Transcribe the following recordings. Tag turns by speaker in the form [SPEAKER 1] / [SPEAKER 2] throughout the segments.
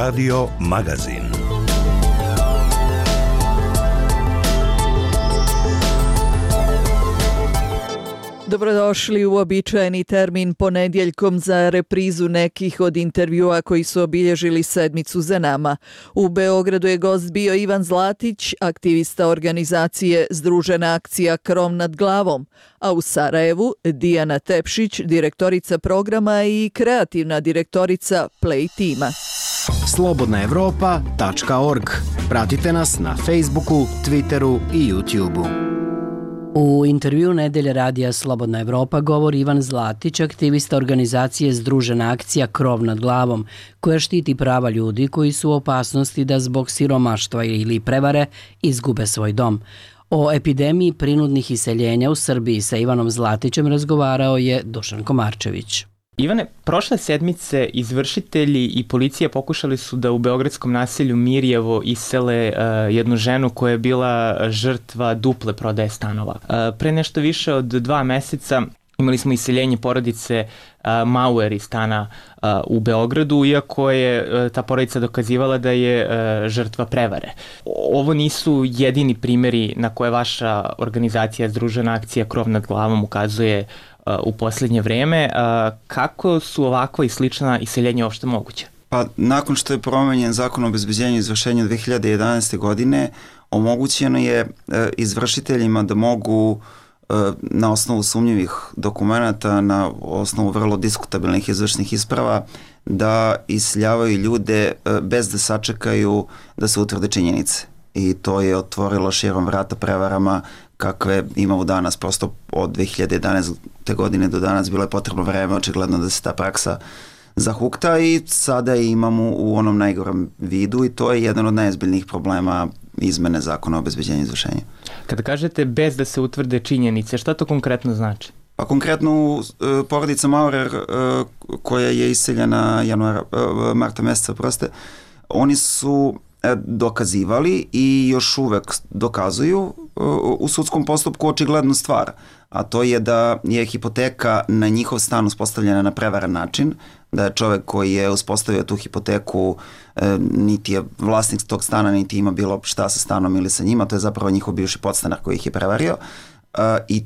[SPEAKER 1] Radio Magazin.
[SPEAKER 2] Dobrodošli u uobičajeni termin ponedjeljkom za reprizu nekih od intervjua koji su obilježili sedmicu za nama. U Beogradu je gost bio Ivan Zlatić, aktivista organizacije Združena akcija Krov nad glavom, a u Sarajevu Dijana Tepšić, direktorica programa i kreativna direktorica Play tima.
[SPEAKER 3] Slobodnaevropa.org. Pratite nas na Facebooku, Twitteru i YouTubeu.
[SPEAKER 4] U intervju Nedelje radija Slobodna Evropa govori Ivan Zlatić, aktivista organizacije Združena akcija Krov nad glavom, koja štiti prava ljudi koji su u opasnosti da zbog siromaštva ili prevare izgube svoj dom. O epidemiji prinudnih iseljenja u Srbiji sa Ivanom Zlatićem razgovarao je Dušan Komarčević.
[SPEAKER 5] Ivane, prošle sedmice izvršitelji i policija pokušali su da u beogradskom naselju Mirjevo isele jednu ženu koja je bila žrtva duple prodaje stanova. Pre nešto više od 2 meseca imali smo iseljenje porodice Mauer iz stana u Beogradu, iako je ta porodica dokazivala da je žrtva prevare. Ovo nisu jedini primjeri na koje vaša organizacija Združena akcija Krov nad glavom ukazuje u posljednje vreme. Kako su ovakva i slična iseljenja uopšte moguće?
[SPEAKER 6] Pa nakon što je promenjen zakon o obezbeđenju i izvršenju 2011. godine, omogućeno je izvršiteljima da mogu na osnovu sumnjivih dokumenata, na osnovu vrlo diskutabilnih izvršnih isprava, da iseljavaju ljude bez da sačekaju da se utvrde činjenice. I to je otvorilo širom vrata prevarama kakve imamo danas. Prosto od 2011. godine do danas bilo je potrebno vreme očigledno da se ta praksa zahukta i sada je imamo u onom najgorem vidu i to je jedan od najozbiljnijih problema izmene zakona o obezbeđenju i izvršenju.
[SPEAKER 5] Kada kažete bez da se utvrde činjenice, šta to konkretno znači?
[SPEAKER 6] Pa konkretno porodica Maurer koja je iseljena marta meseca, oni su dokazivali i još uvek dokazuju u sudskom postupku očiglednu stvar, a to je da je hipoteka na njihov stan uspostavljena na prevaran način, da je čovek koji je uspostavio tu hipoteku niti je vlasnik tog stana, niti ima bilo šta sa stanom ili sa njima, to je zapravo njihov bivši podstanar koji ih je prevario. I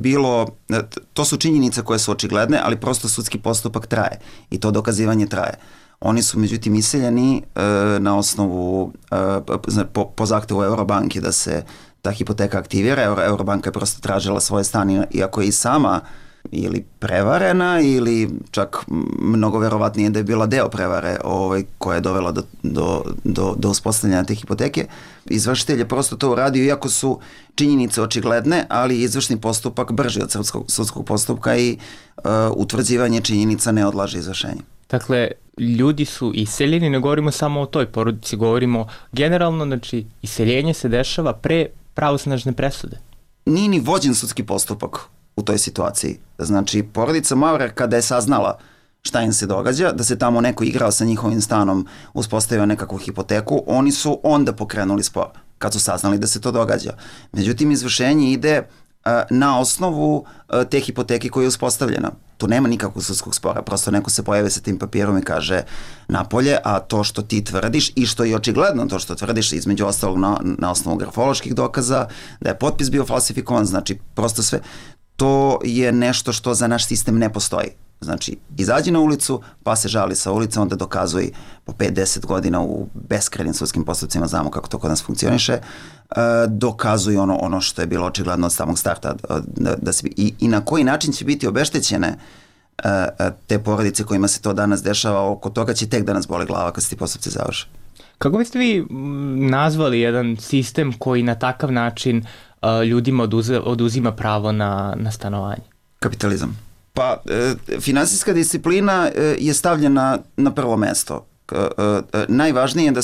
[SPEAKER 6] to su činjenice koje su očigledne, ali prosto sudski postupak traje i to dokazivanje traje. Oni su međutim iseljeni na osnovu, po zahtevu Eurobanke da se ta hipoteka aktivira. Eurobanka je prosto tražila svoje stan, iako je i sama ili prevarena ili čak mnogo verovatnije da je bila deo prevare koja je dovela do uspostavljanja te hipoteke. Izvršitelj je prosto to uradio, iako su činjenice očigledne, ali izvršni postupak brži od sudskog postupka i utvrđivanje činjenica ne odlaže izvršenje.
[SPEAKER 5] Dakle, ljudi su iseljeni, ne govorimo samo o toj porodici, govorimo generalno, znači iseljenje se dešava pre pravosnažne presude.
[SPEAKER 6] Nije ni vođen sudski postupak u toj situaciji. Znači, porodica Maurer kada je saznala šta im se događa, da se tamo neko igrao sa njihovim stanom, uspostavio nekakvu hipoteku, oni su onda pokrenuli spor, kad su saznali da se to događa. Međutim, izvršenje ide na osnovu te hipoteke koja je uspostavljena. Tu nema nikakvog sudskog spora, prosto neko se pojavi sa tim papirom i kaže napolje, a to što ti tvrdiš i što je očigledno to što tvrdiš, između ostalog na osnovu grafoloških dokaza, da je potpis bio falsifikovan, znači prosto sve, to je nešto što za naš sistem ne postoji. Znači, izađi na ulicu, pa se žali sa ulice, onda dokazuj po 5-10 godina u beskrajnim sudskim postupcima, znamo kako to kod nas funkcioniše, dokazuj ono što je bilo očigledno od samog starta. I na koji način će biti obeštećene te porodice kojima se to danas dešava, oko toga će tek da nas boli glava kad se ti postupci završe.
[SPEAKER 5] Kako biste vi nazvali jedan sistem koji na takav način ljudima oduzima pravo na stanovanje?
[SPEAKER 6] Kapitalizam. Pa, finansijska disciplina je stavljena na prvo mesto. Najvažnije je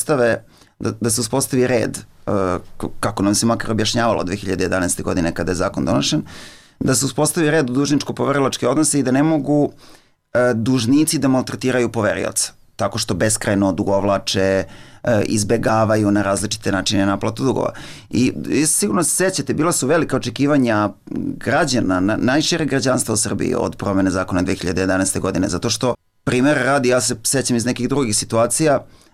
[SPEAKER 6] da se uspostavi red, kako nam se makar objašnjavalo 2011. godine kada je zakon donošen, da se uspostavi red u dužničko-poverilačke odnose i da ne mogu dužnici da maltretiraju poverioca, tako što beskrajno odugovlače, izbegavaju na različite načine naplatu dugova. I sigurno se sećate, bila su velika očekivanja građana, najšire građanstva u Srbiji od promene zakona 2011. godine, zato što, primer radi, ja se sećam iz nekih drugih situacija,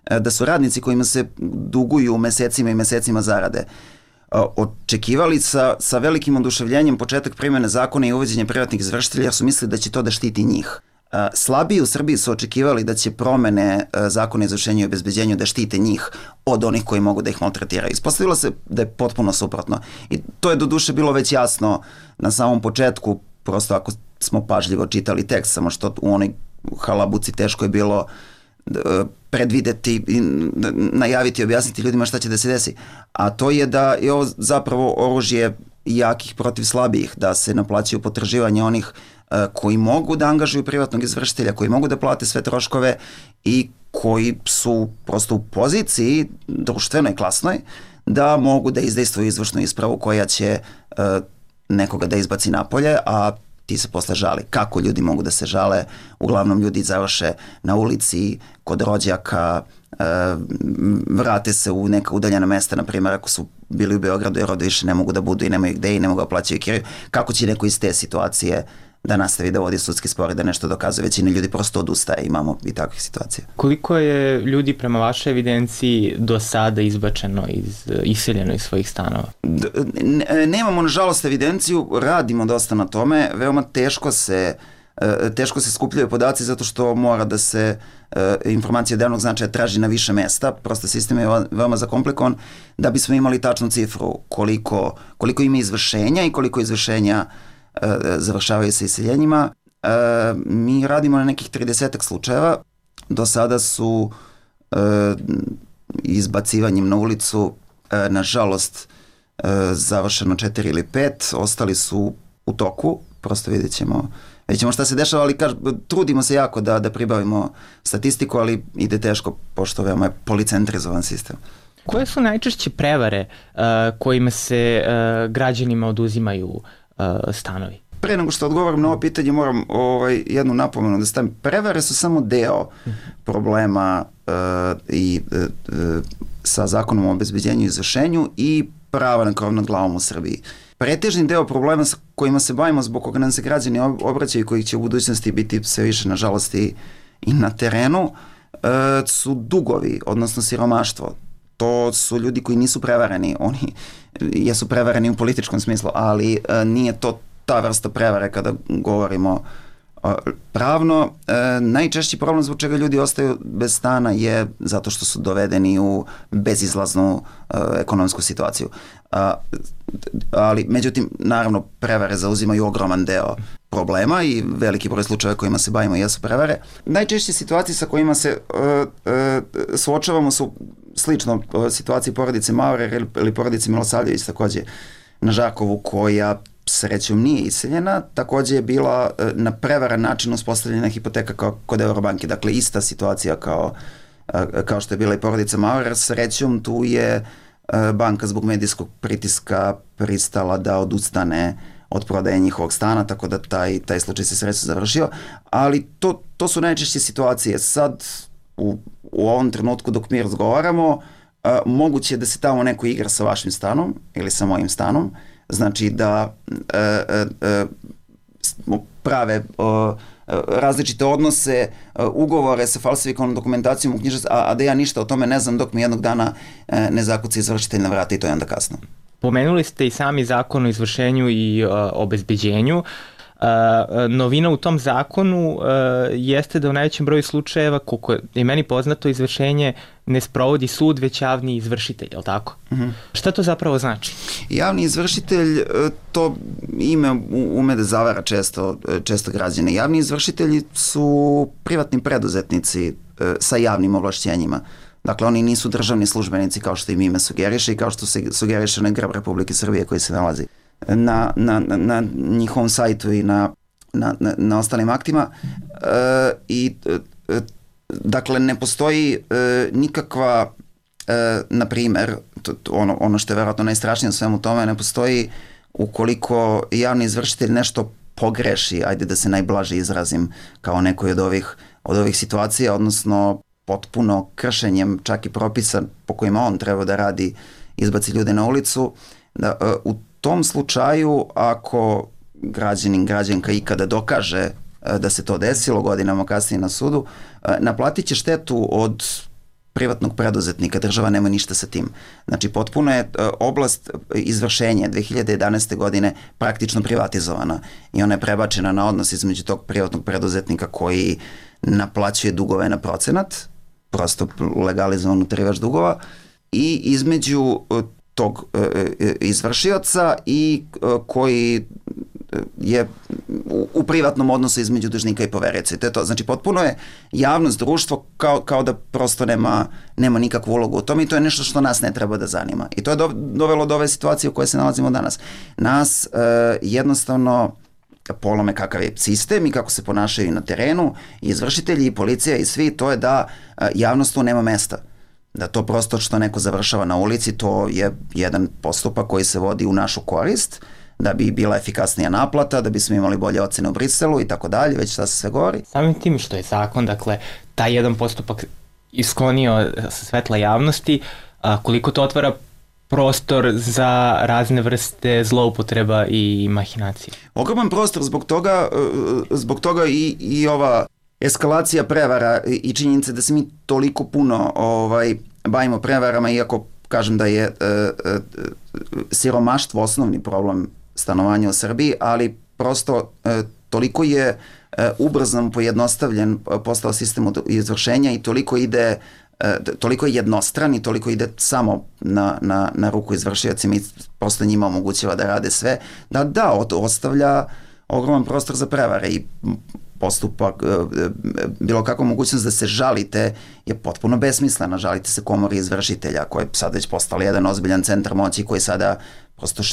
[SPEAKER 6] da su radnici kojima se duguju mesecima i mesecima zarade očekivali sa velikim oduševljenjem početak primjene zakona i uvođenje privatnih izvršitelja jer su mislili da će to da štiti njih. Slabiji u Srbiji su očekivali da će promene zakona o izvršenju i obezbeđenju da štite njih od onih koji mogu da ih maltretiraju. Ispostavilo se da je potpuno suprotno. I to je do duše bilo već jasno na samom početku, prosto ako smo pažljivo čitali tekst, samo što u onoj halabuci teško je bilo predvideti, najaviti i objasniti ljudima šta će da se desi. A to je da je ovo zapravo oružje jakih protiv slabijih, da se naplaćaju potraživanja onih koji mogu da angažuju privatnog izvršitelja, koji mogu da plate sve troškove i koji su prosto u poziciji društvenoj, klasnoj, da mogu da izdejstvuju izvršnu ispravu koja će nekoga da izbaci napolje, a ti se posle žali. Kako ljudi mogu da se žale? Uglavnom ljudi završe na ulici, kod rođaka, vrate se u neka udaljena mesta, na primjer ako su bili u Beogradu jer ovde više ne mogu da budu i nemaju gde i ne mogu da plaćaju kiriju. Kako će neko iz te situacije da nastavi da vodi sudski spor i da nešto dokazuje? Većina ljudi prosto odustaje, imamo i takvih situacija.
[SPEAKER 5] Koliko je ljudi prema vašoj evidenciji do sada izbačeno, iseljeno iz svojih stanova?
[SPEAKER 6] Nemamo nažalost evidenciju, radimo dosta na tome, veoma teško se skupljaju podaci zato što mora da se informacija od javnog značaja traži na više mesta, prosto sistem je veoma zakomplikovan da bismo imali tačnu cifru koliko ima izvršenja i koliko izvršenja završavaju sa iseljenjima. Mi radimo na nekih 30 slučajeva. Do sada su izbacivanjem na ulicu nažalost završeno 4 ili 5, ostali su u toku, prosto vidjet ćemo šta se dešava, ali trudimo se jako da pribavimo statistiku, ali ide teško pošto veoma je policentrizovan sistem.
[SPEAKER 5] Koje su najčešće prevare kojima se građanima oduzimaju stanovi?
[SPEAKER 6] Pre nego što odgovorim na ovo pitanje moram jednu napomenu da stavim. Prevare su samo deo problema sa zakonom o obezbeđenju i izvršenju i prava na krov nad glavom u Srbiji. Pretežni deo problema sa kojima se bavimo, zbog koga nam se građani obraćaju i kojih će u budućnosti biti sve više nažalost i na terenu, su dugovi, odnosno siromaštvo. To su ljudi koji nisu prevareni, oni jesu prevareni u političkom smislu, ali nije to ta vrsta prevare kada govorimo pravno. Najčešći problem zbog čega ljudi ostaju bez stana je zato što su dovedeni u bezizlaznu ekonomsku situaciju. Ali, međutim, naravno, prevare zauzimaju ogroman deo problema i veliki broj slučajeva kojima se bavimo jesu prevare. Najčešće situacije sa kojima se suočavamo su slično situaciji porodice Maurer ili porodice Milosavljević, takođe na Žakovu, koja srećom nije iseljena, takođe je bila na prevaran način uspostavljena hipoteka kod Eurobanke, dakle ista situacija kao što je bila i porodica Maurer. Srećom tu je banka zbog medijskog pritiska pristala da odustane od prodaje njihovog stana, tako da taj slučaj se srećom završio, ali to su najčešće situacije. Sad u ovom trenutku dok mi razgovaramo, moguće je da se tamo neko igra sa vašim stanom ili sa mojim stanom, znači da prave različite odnose, ugovore sa falsifikovanom dokumentacijom u knjižnici, a da ja ništa o tome ne znam dok mi jednog dana ne zakuca izvršitelj na vrata i to je onda kasno.
[SPEAKER 5] Pomenuli ste i sami zakon o izvršenju i obezbeđenju. Novina u tom zakonu jeste da u najvećem broju slučajeva, koliko je meni poznato, izvršenje ne sprovodi sud, već javni izvršitelj, je li tako? Šta to zapravo znači?
[SPEAKER 6] Javni izvršitelj, to ime ume da zavara često građane. Javni izvršitelji su privatni preduzetnici sa javnim ovlašćenjima. Dakle, oni nisu državni službenici kao što im ime sugeriše i kao što se sugeriše na grb Republike Srbije koji se nalazi na njihovom sajtu i na ostalim aktima. Dakle, ne postoji nikakva, na primer, ono što je verovatno najstrašnije u svemu tome, ne postoji ukoliko javni izvršitelj nešto pogreši, ajde da se najblaže izrazim, kao nekoj od ovih situacija, odnosno potpuno kršenjem čak i propisa po kojima on treba da radi, izbaci ljude na ulicu. U tom slučaju, ako građanka ikada dokaže da se to desilo godinama kasnije na sudu, naplatit će štetu od privatnog preduzetnika, država nema ništa sa tim. Znači, potpuno je oblast izvršenja 2011. godine praktično privatizovana i ona je prebačena na odnos između tog privatnog preduzetnika koji naplaćuje dugove na procenat, prosto legalizovan utarivač dugova, i između tog izvršioca i koji je u privatnom odnosu između dužnika i poverioca. To je to. Znači, potpuno je javnost, društvo kao da prosto nema nikakvu ulogu u tome i to je nešto što nas ne treba da zanima. I to je dovelo do ove situacije u kojoj se nalazimo danas. Nas jednostavno polome kakav je sistem i kako se ponašaju na terenu, i izvršitelji, i policija i svi, to je da javnost tu nema mesta. Da to prosto što neko završava na ulici, to je jedan postupak koji se vodi u našu korist, da bi bila efikasnija naplata, da bismo imali bolje ocene u Briselu i tako dalje, već šta se sve govori.
[SPEAKER 5] Samim tim što je zakon, dakle, taj jedan postupak isklonio sa svetla javnosti, koliko to otvara prostor za razne vrste zloupotreba i mahinacije?
[SPEAKER 6] Ogroman prostor, zbog toga i ova eskalacija prevara i činjenica da se mi toliko puno bavimo prevarama, iako kažem da je siromaštvo osnovni problem stanovanja u Srbiji, ali prosto toliko je ubrzan, pojednostavljen postao sistem izvršenja i toliko je jednostran i toliko ide samo na ruku izvršiocima i prosto njima omogućava da rade sve, da ostavlja ogroman prostor za prevare i postupak, bilo kakva mogućnost da se žalite je potpuno besmislena. Žalite se komori izvršitelja koja je sad već postala jedan ozbiljan centar moći koji sada prosto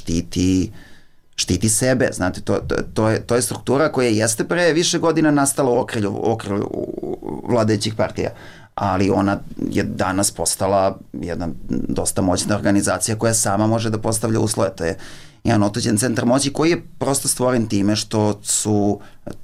[SPEAKER 6] štiti sebe. Znate, to je struktura koja jeste pre više godina nastala u okrilju vladajućih partija, ali ona je danas postala jedna dosta moćna organizacija koja sama može da postavlja uslove. To je jedan otuđen centar moći koji je prosto stvoren time što su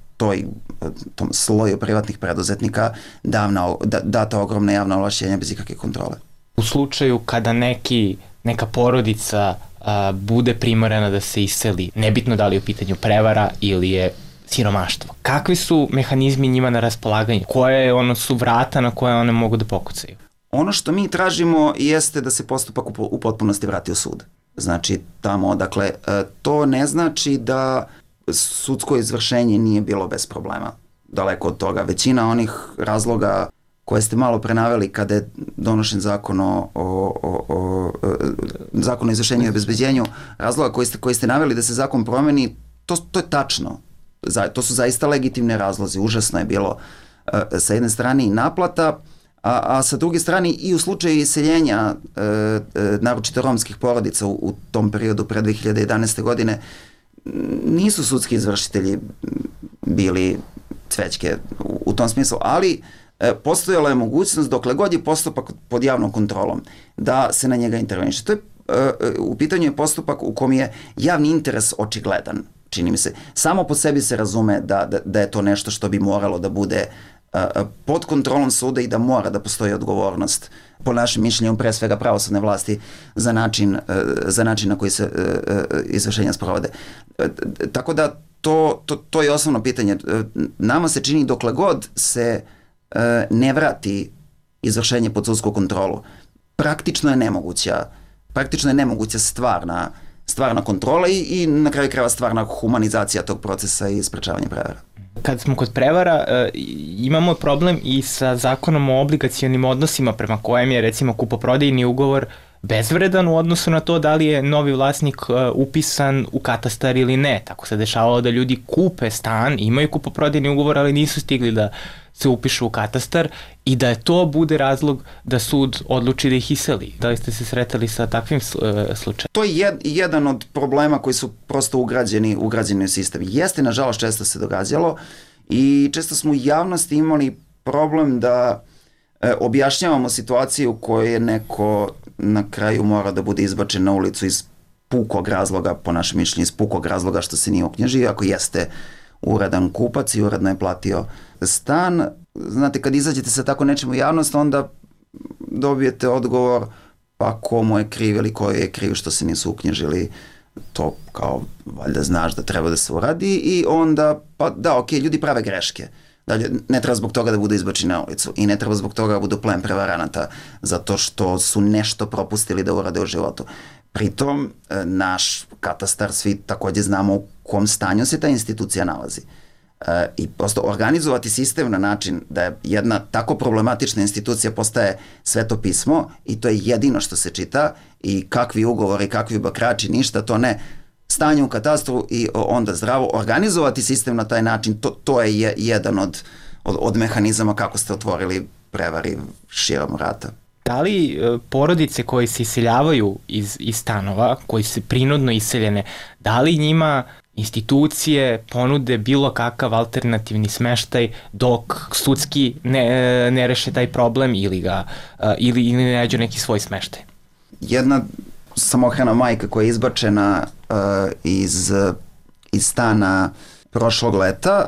[SPEAKER 6] tom sloju privatnih preduzetnika data ogromna javna ovlašćenja bez ikakve kontrole.
[SPEAKER 5] U slučaju kada neka porodica bude primorana da se iseli, nebitno da li je u pitanju prevara ili je siromaštvo, kakvi su mehanizmi njima na raspolaganju? Koje su vrata na koje one mogu da pokucaju?
[SPEAKER 6] Ono što mi tražimo jeste da se postupak u potpunosti vrati u sud. Znači, tamo, dakle, to ne znači da sudsko izvršenje nije bilo bez problema. Daleko od toga. Većina onih razloga koje ste malo prenaveli kada je donošen zakon zakon o izvršenju i obezbeđenju, razloga koji ste naveli da se zakon promeni, to je tačno. To su zaista legitimne razlozi. Užasno je bilo sa jedne strane i naplata, a sa druge strane i u slučaju iseljenja naročito romskih porodica u tom periodu pre 2011. godine nisu sudski izvršitelji bili cvećke u tom smislu, ali postojala je mogućnost dokle god je postupak pod javnom kontrolom da se na njega interveniše. To je u pitanju je postupak u kom je javni interes očigledan, čini mi se. Samo po sebi se razume da je to nešto što bi moralo da bude pod kontrolom suda i da mora da postoji odgovornost, po našem mišljenju, pre svega pravosudne vlasti, za način na koji se izvršenja sprovode. Tako da to je osnovno pitanje. Nama se čini dokle god se ne vrati izvršenje pod sudsku kontrolu, praktično je nemoguća stvarna kontrola i na kraju krajeva stvarna humanizacija tog procesa i sprečavanja prevara.
[SPEAKER 5] Kad smo kod prevara, imamo problem i sa zakonom o obligacionim odnosima prema kojem je recimo kupoprodajni ugovor bezvredan u odnosu na to da li je novi vlasnik upisan u katastar ili ne. Tako se dešavalo da ljudi kupe stan, imaju kupoprodajni ugovor, ali nisu stigli da se upišu u katastar i da to bude razlog da sud odluči da ih iseli. Da li ste se sretali sa takvim slučajem?
[SPEAKER 6] To je jedan od problema koji su prosto ugrađeni u sistem. Jeste, nažalost, često se događalo i često smo u javnosti imali problem da objašnjavamo situaciju u kojoj je neko na kraju mora da bude izbačen na ulicu iz pukog razloga, po našem mišljenju, iz pukog razloga što se nije uknjižio, ako jeste uredan kupac i uredno je platio stan. Znate, kad izađete sa tako nečim u javnost, onda dobijete odgovor pa komu je kriv ili koji je kriv što se nisu uknjižili. To kao valjda znaš da treba da se uradi i onda, pa da, ok, ljudi prave greške. Dalje, ne treba zbog toga da budu izbačeni na ulicu i ne treba zbog toga da budu plen prevaranata zato što su nešto propustili da urade u životu. Pritom, naš katastar, svi takođe znamo u kom stanju se ta institucija nalazi. I prosto organizovati sistem na način da je jedna tako problematična institucija postaje sveto pismo i to je jedino što se čita i kakvi ugovori, kakvi bakrači, ništa, to ne. Stanje u katastru i onda zdravo. Organizovati sistem na taj način, to je jedan od mehanizama kako ste otvorili prevari širom vrata.
[SPEAKER 5] Da li porodice koje se iseljavaju iz stanova, koji su prinudno iseljene, da li njima institucije ponude bilo kakav alternativni smeštaj dok sudski ne reše taj problem ili ne nađu neki svoj smeštaj? Jedna
[SPEAKER 6] samohrana majka koja je izbačena iz stana prošlog leta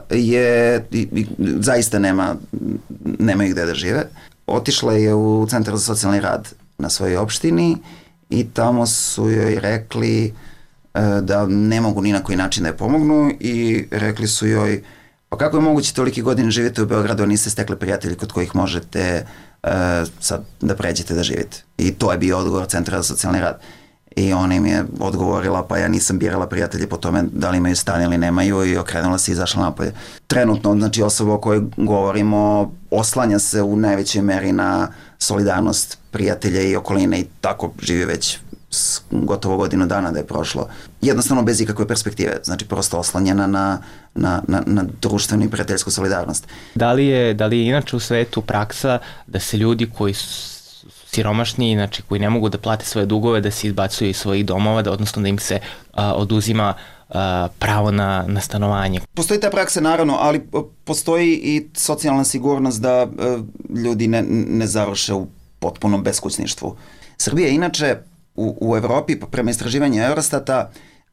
[SPEAKER 6] zaista nema gde da žive. Otišla je u Centar za socijalni rad na svojoj opštini i tamo su joj rekli da ne mogu ni na koji način da je pomognu i rekli su joj pa kako je moguće toliki godina živite u Beogradu, a niste stekli prijatelji kod kojih možete sad da pređete da živite. I to je bio odgovor Centra za socijalni rad. I ona im je odgovorila pa ja nisam birala prijatelje po tome da li imaju stan ili nemaju i okrenula se i izašla napolje. Trenutno, znači osoba o kojoj govorimo oslanja se u najvećoj meri na solidarnost prijatelja i okoline i tako živi već gotovo godinu dana da je prošlo. Jednostavno bez ikakve perspektive, znači prosto oslanjena na društvenu i prijateljsku solidarnost.
[SPEAKER 5] Da li je inače u svetu praksa da se ljudi koji su siromašni, znači koji ne mogu da plate svoje dugove, da se izbacuju iz svojih domova, odnosno da im se oduzima pravo na stanovanje?
[SPEAKER 6] Postoji ta praksa naravno, ali postoji i socijalna sigurnost da ljudi ne završe u potpunom beskućništvu. Srbija je inače u Evropi, prema istraživanju Eurostata,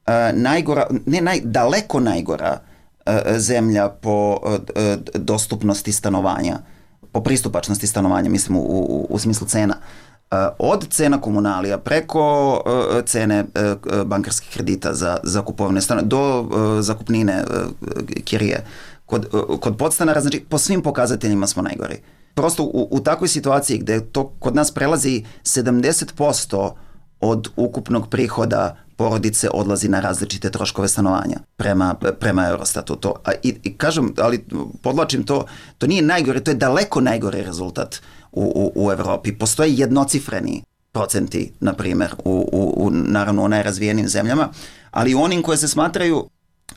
[SPEAKER 6] daleko najgora zemlja po dostupnosti stanovanja, po pristupačnosti stanovanja, mislim u smislu cena. Od cena komunalija preko cene bankarskih kredita za kupovne stanove do zakupnine kirije. Kod podstanara, znači po svim pokazateljima smo najgori. Prosto u takvoj situaciji gde to kod nas prelazi 70% od ukupnog prihoda porodice odlazi na različite troškove stanovanja prema Eurostatu. I kažem, ali podlačim to nije najgore, to je daleko najgore rezultat u Evropi. Postoje jednocifreni procenti, na primer, naravno u najrazvijenim zemljama, ali u onim koje se smatraju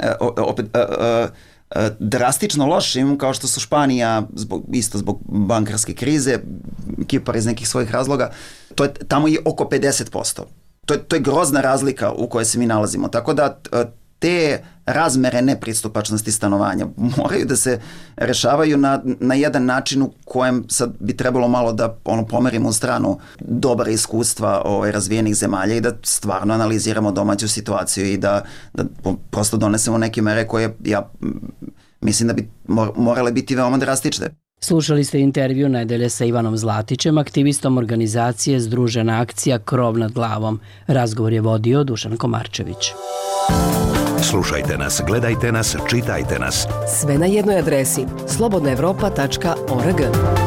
[SPEAKER 6] drastično lošim, kao što su Španija, isto zbog bankarske krize, Kipar iz nekih svojih razloga, tamo je oko 50%. To je grozna razlika u kojoj se mi nalazimo. Tako da te razmere nepristupačnosti stanovanja moraju da se rešavaju na jedan način u kojem sad bi trebalo malo da pomerimo u stranu dobra iskustva razvijenih zemalja i da stvarno analiziramo domaću situaciju i da prosto donesemo neke mere koje ja mislim da bi morale biti veoma drastične.
[SPEAKER 4] Slušali ste intervju nedelje sa Ivanom Zlatićem, aktivistom organizacije Združena akcija Krov nad glavom. Razgovor je vodio Dušan Komarčević.
[SPEAKER 1] Slušajte nas, gledajte nas, čitajte nas.
[SPEAKER 7] Sve na jednoj adresi slobodnaevropa.org.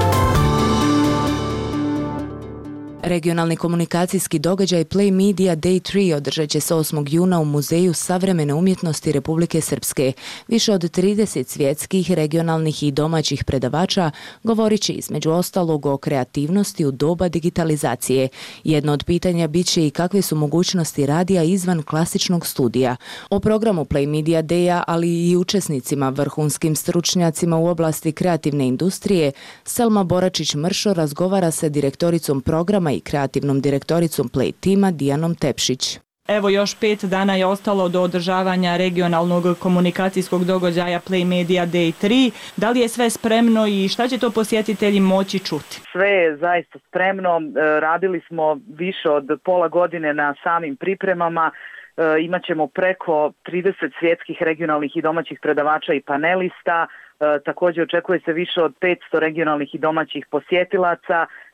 [SPEAKER 7] Regionalni komunikacijski događaj Play Media Day 3 održat će se 8. juna u Muzeju savremene umjetnosti Republike Srpske. Više od 30 svjetskih, regionalnih i domaćih predavača govorit će između ostalog o kreativnosti u doba digitalizacije. Jedno od pitanja bit će i kakve su mogućnosti radija izvan klasičnog studija. O programu Play Media Day-a, ali i učesnicima, vrhunskim stručnjacima u oblasti kreativne industrije, Selma Boračić-Mršo razgovara sa direktoricom programa i kreativnom direktoricom Play tima Dijanom Tepšić.
[SPEAKER 8] Evo još 5 dana je ostalo do održavanja regionalnog komunikacijskog događaja Play Media Day 3. Da li je sve spremno i šta će to posjetitelji moći čuti?
[SPEAKER 9] Sve je zaista spremno. Radili smo više od pola godine na samim pripremama. Imaćemo preko 30 svjetskih, regionalnih i domaćih predavača i panelista. Također očekuje se više od 500 regionalnih i domaćih posjetilaca.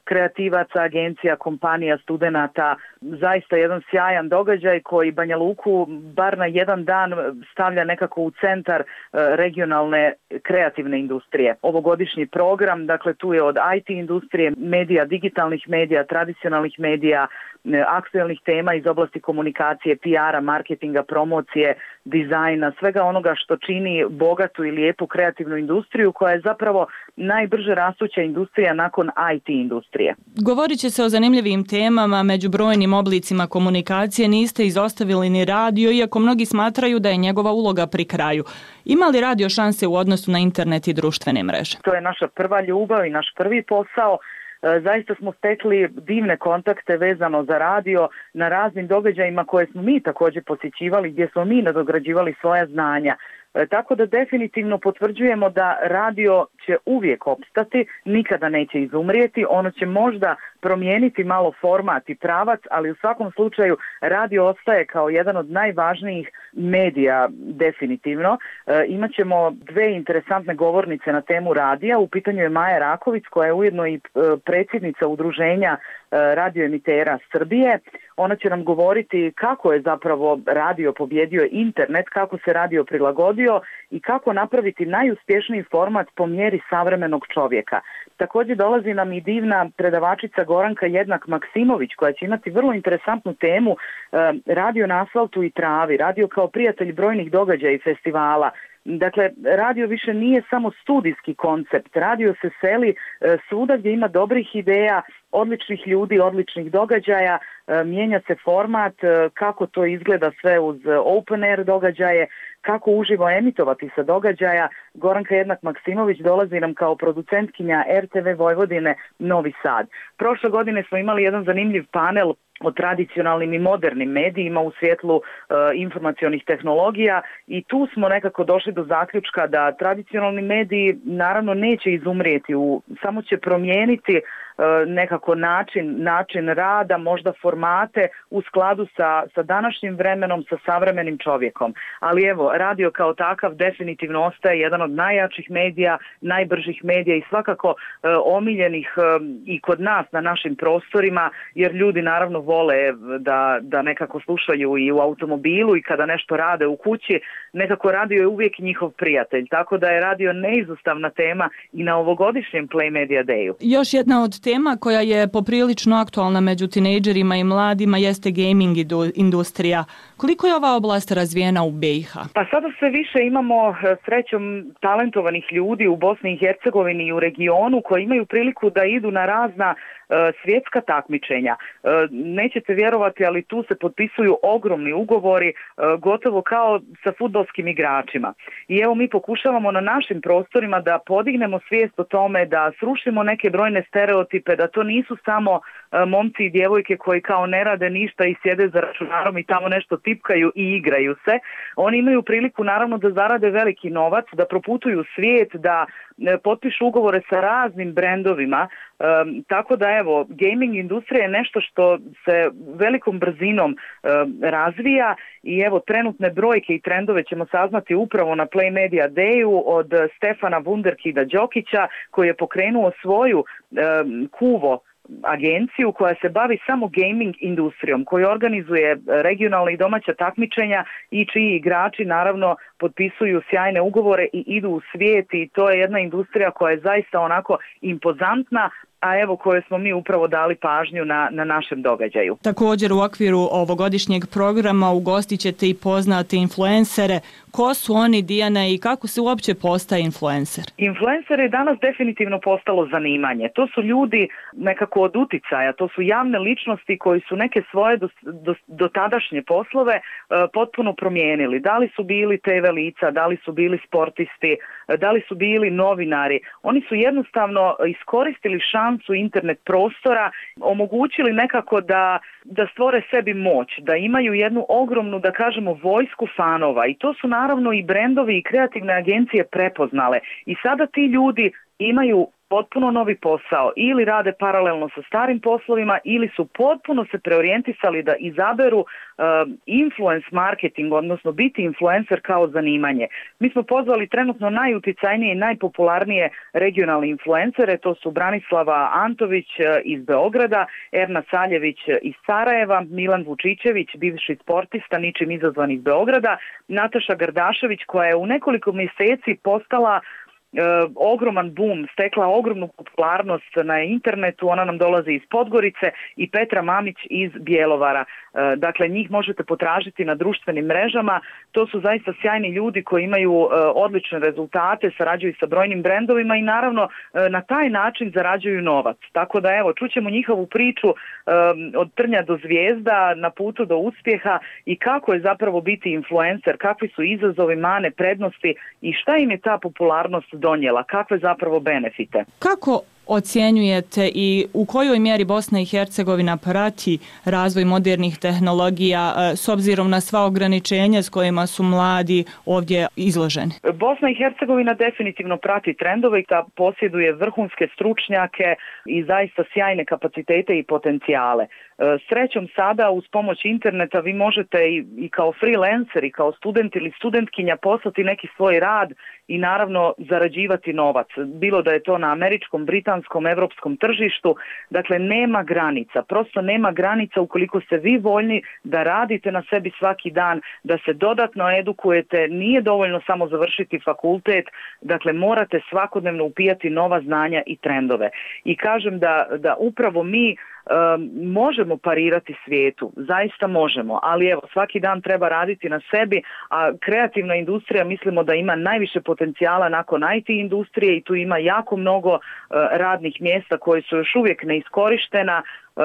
[SPEAKER 9] kreativaca, agencija, kompanija, studenata. Zaista jedan sjajan događaj koji Banja Luku bar na jedan dan stavlja nekako u centar regionalne kreativne industrije. Ovogodišnji program, dakle tu je od IT industrije, medija, digitalnih medija, tradicionalnih medija, aktuelnih tema iz oblasti komunikacije, PR-a, marketinga, promocije, dizajna, svega onoga što čini bogatu i lijepu kreativnu industriju koja je zapravo najbrže rastuća industrija nakon IT industrije.
[SPEAKER 8] Govorit će se o zanimljivim temama, među brojnim oblicima komunikacije niste izostavili ni radio, iako mnogi smatraju da je njegova uloga pri kraju. Ima li radio šanse u odnosu na internet i društvene mreže?
[SPEAKER 9] To je naša prva ljubav i naš prvi posao. Zaista smo stekli divne kontakte vezano za radio na raznim događajima koje smo mi također posjećivali, gdje smo mi nadograđivali svoja znanja. Tako da definitivno potvrđujemo da radio će uvijek opstati, nikada neće izumrijeti, ono će možda promijeniti malo format i pravac, ali u svakom slučaju radio ostaje kao jedan od najvažnijih medija definitivno. Imaćemo dve interesantne govornice na temu radija, u pitanju je Maja Raković koja je ujedno i predsjednica udruženja radioemitera Srbije. Ona će nam govoriti kako je zapravo radio pobjedio internet, kako se radio prilagodio i kako napraviti najuspješniji format po mjeri savremenog čovjeka. Također dolazi nam i divna predavačica Goranka Jednak-Maksimović koja će imati vrlo interesantnu temu radio na asfaltu i travi, radio kao prijatelj brojnih događaja i festivala. Dakle, radio više nije samo studijski koncept, radio se seli svuda gdje ima dobrih ideja, odličnih ljudi, odličnih događaja, mijenja se format, kako to izgleda sve uz open air događaje, kako uživo emitovati sa događaja. Goranka Jednak-Maksimović dolazi nam kao producentkinja RTV Vojvodine Novi Sad. Prošle godine smo imali jedan zanimljiv panel o tradicionalnim i modernim medijima u svjetlu informacionih tehnologija i tu smo nekako došli do zaključka da tradicionalni mediji naravno neće izumrijeti, samo će promijeniti nekako način rada, možda formate u skladu sa današnjim vremenom, sa savremenim čovjekom. Ali evo, radio kao takav definitivno ostaje jedan od najjačih medija, najbržih medija i svakako omiljenih i kod nas na našim prostorima, jer ljudi naravno vole da nekako slušaju i u automobilu i kada nešto rade u kući, nekako radio je uvijek njihov prijatelj, tako da je radio neizostavna tema i na ovogodišnjem Play Media Dayu.
[SPEAKER 8] Još jedna od tema koja je poprilično aktualna među tinejdžerima i mladima jeste gaming industrija. Koliko je ova oblast razvijena u BiH?
[SPEAKER 9] Pa sada sve više imamo srećom talentovanih ljudi u Bosni i Hercegovini i u regionu koji imaju priliku da idu na razna svjetska takmičenja. Nećete vjerovati, ali tu se potpisuju ogromni ugovori, gotovo kao sa fudbalskim igračima. I evo mi pokušavamo na našim prostorima da podignemo svijest o tome, da srušimo neke brojne stereotipe, da to nisu samo momci i djevojke koji kao ne rade ništa i sjede za računarom i tamo nešto tipkaju i igraju se. Oni imaju priliku naravno da zarade veliki novac, da proputuju svijet, da potpišu ugovore sa raznim brendovima, tako da evo, gaming industrija je nešto što se velikom brzinom razvija i evo trenutne brojke i trendove ćemo saznati upravo na Play Media Dayu od Stefana Wunderkida Đokića koji je pokrenuo svoju Kuvo agenciju koja se bavi samo gaming industrijom, koja organizuje regionalne i domaća takmičenja i čiji igrači naravno potpisuju sjajne ugovore i idu u svijet i to je jedna industrija koja je zaista onako impozantna, a evo koje smo mi upravo dali pažnju na našem događaju.
[SPEAKER 8] Također u okviru ovogodišnjeg programa ugostit ćete i poznate influencere. Ko su oni, Dijana, i kako se uopće postaje influencer?
[SPEAKER 9] Influencer je danas definitivno postalo zanimanje. To su ljudi nekako od uticaja, to su javne ličnosti koji su neke svoje dotadašnje poslove potpuno promijenili. Da li su bili TV lica, da li su bili sportisti, da li su bili novinari. Oni su jednostavno iskoristili šansu internet prostora, omogućili nekako da stvore sebi moć, da imaju jednu ogromnu, da kažemo, vojsku fanova i to su naravno i brendovi i kreativne agencije prepoznale. I sada ti ljudi imaju potpuno novi posao, ili rade paralelno sa starim poslovima ili su potpuno se preorijentisali da izaberu influence marketing, odnosno biti influencer kao zanimanje. Mi smo pozvali trenutno najuticajnije i najpopularnije regionalne influencere, to su Branislava Antović iz Beograda, Erna Saljević iz Sarajeva, Milan Vučićević, bivši sportista ničim izazvan iz Beograda, Nataša Gardašević koja je u nekoliko mjeseci postala ogroman boom, stekla ogromnu popularnost na internetu, ona nam dolazi iz Podgorice, i Petra Mamić iz Bjelovara. Dakle, njih možete potražiti na društvenim mrežama. To su zaista sjajni ljudi koji imaju odlične rezultate, sarađuju sa brojnim brendovima i naravno na taj način zarađuju novac. Tako da evo, čućemo njihovu priču od trnja do zvijezda, na putu do uspjeha i kako je zapravo biti influencer, kakvi su izazovi, mane, prednosti i šta im je ta popularnost donijela, kakve zapravo benefite.
[SPEAKER 8] Kako ocjenjujete i u kojoj mjeri Bosna i Hercegovina prati razvoj modernih tehnologija s obzirom na sva ograničenja s kojima su mladi ovdje izloženi? Bosna
[SPEAKER 9] i Hercegovina definitivno prati trendove i da posjeduje vrhunske stručnjake i zaista sjajne kapacitete i potencijale. Srećom sada uz pomoć interneta vi možete i kao freelancer i kao student ili studentkinja poslati neki svoj rad i naravno zarađivati novac. Bilo da je to na američkom, britanskom, evropskom tržištu. Dakle, nema granica. Prosto nema granica ukoliko ste vi voljni da radite na sebi svaki dan, da se dodatno edukujete. Nije dovoljno samo završiti fakultet. Dakle, morate svakodnevno upijati nova znanja i trendove. I kažem da upravo mi možemo parirati svijetu, zaista možemo, ali evo svaki dan treba raditi na sebi, a kreativna industrija mislimo da ima najviše potencijala nakon IT industrije i tu ima jako mnogo radnih mjesta koje su još uvijek neiskorištena.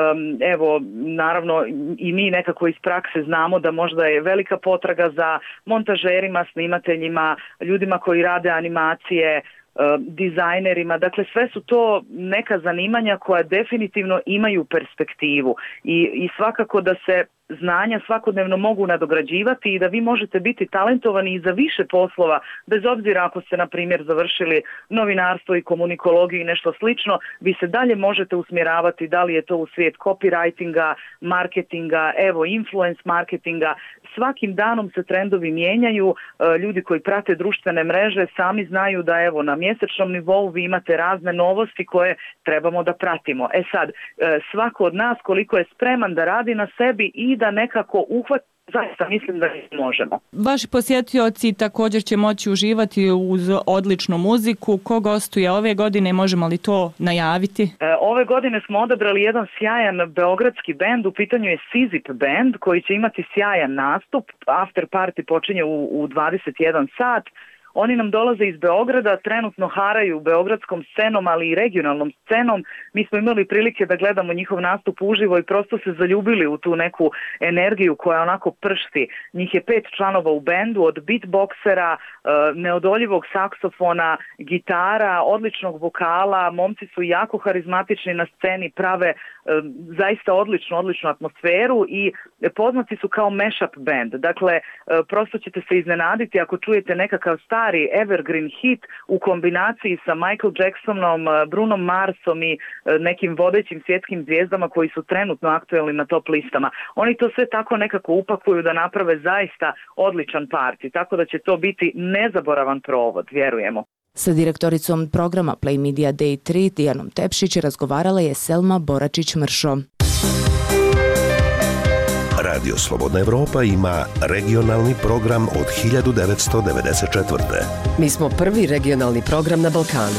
[SPEAKER 9] Evo, naravno i mi nekako iz prakse znamo da možda je velika potraga za montažerima, snimateljima, ljudima koji rade animacije, dizajnerima, dakle sve su to neka zanimanja koja definitivno imaju perspektivu i svakako da se znanja svakodnevno mogu nadograđivati i da vi možete biti talentovani i za više poslova, bez obzira ako ste na primjer završili novinarstvo i komunikologiju i nešto slično, vi se dalje možete usmjeravati da li je to u svijet copywritinga, marketinga, evo influence marketinga. Svakim danom se trendovi mijenjaju, ljudi koji prate društvene mreže sami znaju da evo na mjesečnom nivou vi imate razne novosti koje trebamo da pratimo. E sad, svako od nas koliko je spreman da radi na sebi i da nekako uhvati, zaista mislim da možemo. Vaši posjetioci također će moći uživati uz odličnu muziku. Ko gostuje ove godine, možemo li to najaviti? Ove godine smo odabrali jedan sjajan beogradski bend, u pitanju je Sizip band koji će imati sjajan nastup. After party počinje u 21 sat. Oni nam dolaze iz Beograda, trenutno haraju beogradskom scenom, ali i regionalnom scenom. Mi smo imali prilike da gledamo njihov nastup uživo i prosto se zaljubili u tu neku energiju koja onako pršti. Njih je 5 članova u bendu, od beatboksera, neodoljivog saksofona, gitara, odličnog vokala. Momci su jako harizmatični na sceni, prave zaista odličnu atmosferu i poznati su kao mashup band. Dakle, prosto ćete se iznenaditi ako čujete nekakav stari evergreen hit u kombinaciji sa Michael Jacksonom, Brunom Marsom i nekim vodećim svjetskim zvijezdama koji su trenutno aktuelni na top listama. Oni to sve tako nekako upakuju da naprave zaista odličan parti, tako da će to biti nezaboravan provod, vjerujemo.
[SPEAKER 7] Sa direktoricom programa Play Media Day 3 Dijanom Tepšić razgovarala je Selma Boračić-Mršo.
[SPEAKER 1] Radio Slobodna Evropa ima regionalni program od 1994.
[SPEAKER 10] Mi smo prvi regionalni program na Balkanu.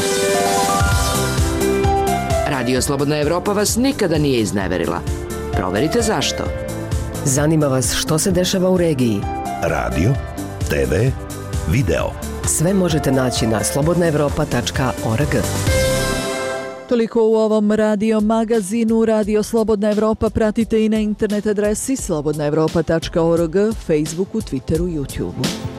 [SPEAKER 10] Radio Slobodna Evropa vas nikada nije izneverila. Proverite zašto. Zanima vas što se dešava u regiji.
[SPEAKER 1] Radio, TV, video.
[SPEAKER 10] Sve možete naći na slobodnaevropa.org.
[SPEAKER 2] Toliko u ovom radio magazinu. Radio Slobodna Evropa pratite i na internet adresi slobodnaevropa.org, Facebooku, Twitteru, YouTubeu.